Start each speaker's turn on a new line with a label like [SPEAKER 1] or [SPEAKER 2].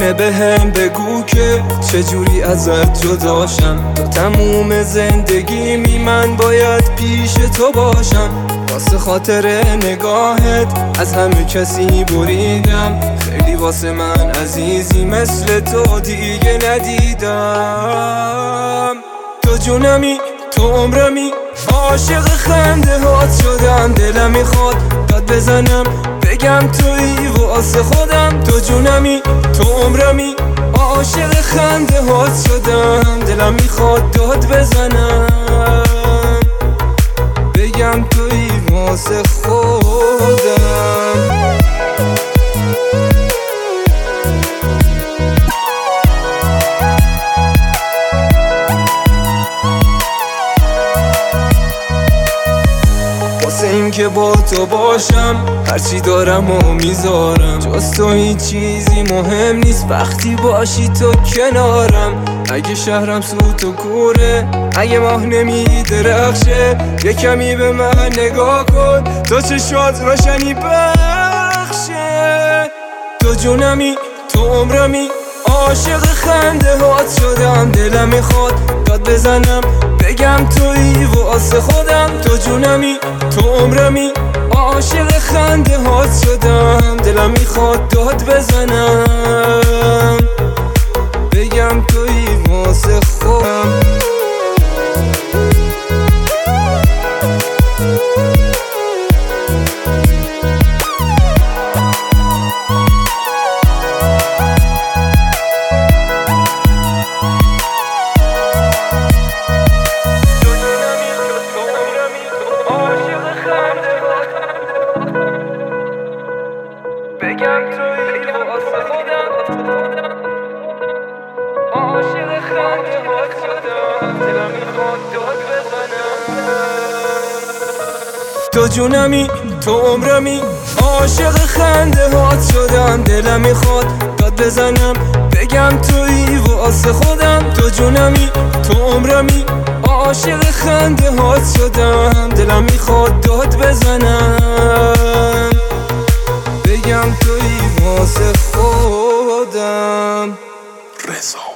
[SPEAKER 1] اینه بهم بگو که چجوری ازت جداشم. تو تموم زندگیمی من باید پیش تو باشم. واسه خاطر نگاهت از همه کسی بریدم. خیلی واسه من عزیزی مثل تو دیگه ندیدم. تو جونمی تو عمرمی عاشق خنده هات شدم. دلم میخواد داد بزنم بگم تویی واسه خودم. تو جونمی تو عمرمی عاشق خنده هات شدم. دلم میخواد داد بزنم بگم تویی واسه خودم. واسه این که با تو باشم هرچی دارم و میذارم. جز تو هیچ چیزی مهم نیست وقتی باشی تو کنارم. اگه شهرم سوت و کوره، اگه ماه نمیدرخشه، یه کمی به من نگاه کن تو چشات روشنی بخشه. تو جونمی تو عمرمی عاشق خنده هات شدم. دلم میخواد داد بزنم بگم تویی واسه خودم. تو جونمی تو عمرمی عاشق خنده هات شدم. دلم میخواد داد بزنم بگم تویی واسه خودم. بگم تویی واسه خودم. عاشق خنده هات شدم. دلم میخواد داد بزنم. تو جونمی تو عمرمی عاشق خنده هات شدم. دلم میخواد داد بزنم بگم تویی واسه خودم. تو جونمی تو عمرمی عاشق خنده هات شدم. دلم میخواد داد بزنم بگم تویی واسه خودم. رضا